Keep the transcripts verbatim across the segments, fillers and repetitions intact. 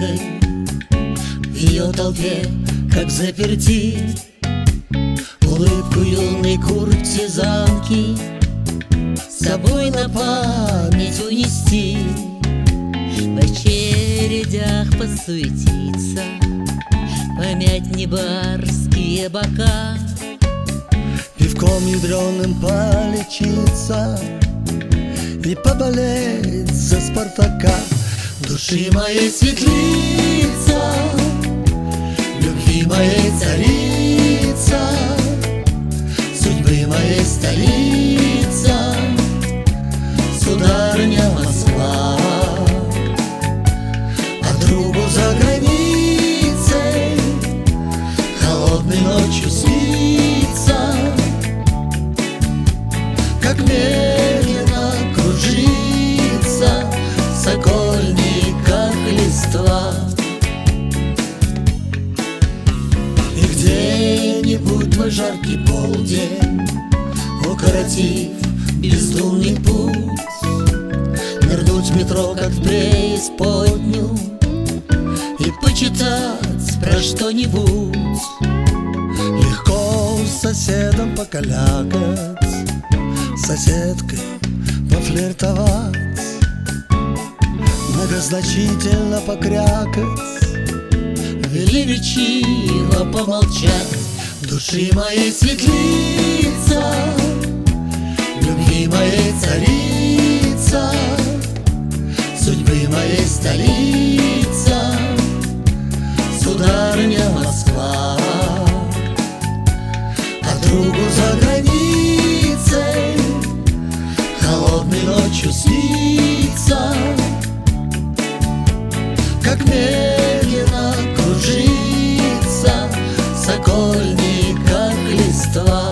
улыбкой в ее толпе, как заперти. Улыбку юной куртизанки с собой на память унести. В очередях посуетиться, помять небарские бока, пивком ядреным полечиться и поболеть за Спартака. Души моей светлица, любви моей царица, судьбы моей столица, сударыня Москва. А другу за границей холодной ночью снится, как медленно кружится в сокольниках листва. И где-нибудь твой жаркий полдень, укоротив бездумный путь, нырнуть в метро, как в преисподнюю, и почитать про что-нибудь. Легко с соседом покалякать, с соседкой пофлиртовать, многозначительно покрякать, велеречиво помолчать. Души моей светлица, любви моей царица, судьбы моей столица, сударыня Москва. А другу за границей холодной ночью снится, как медленно кружится в сокольниках листва.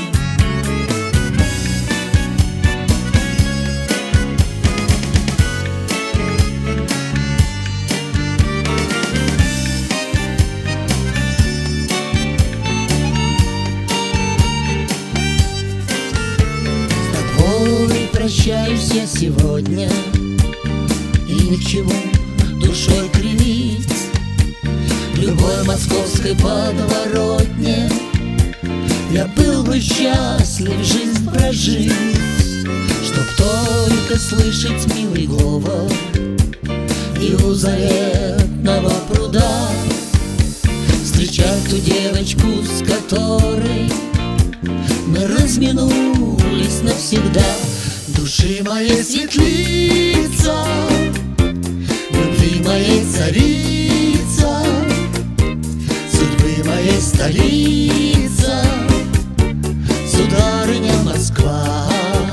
Прощаюсь я сегодня, и ни к чему душой кривить. В любой московской подворотне я был бы счастлив жизнь прожить, чтоб только слышать милый говор и у заветного пруда встречать ту девочку, с которой мы разминулись навсегда. Души моей светлица, любви моей царица, судьбы моей столица, сударыня Москва.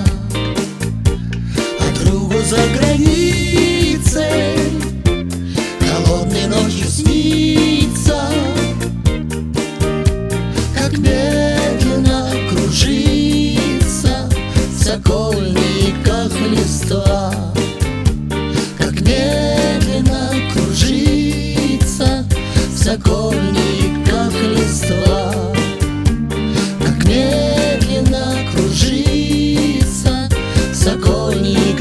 А другу за границей холодной ночью снится, как медленно кружится в сокольниках листва, как медленно кружится в сокольниках листва, как медленно кружится в сокольниках.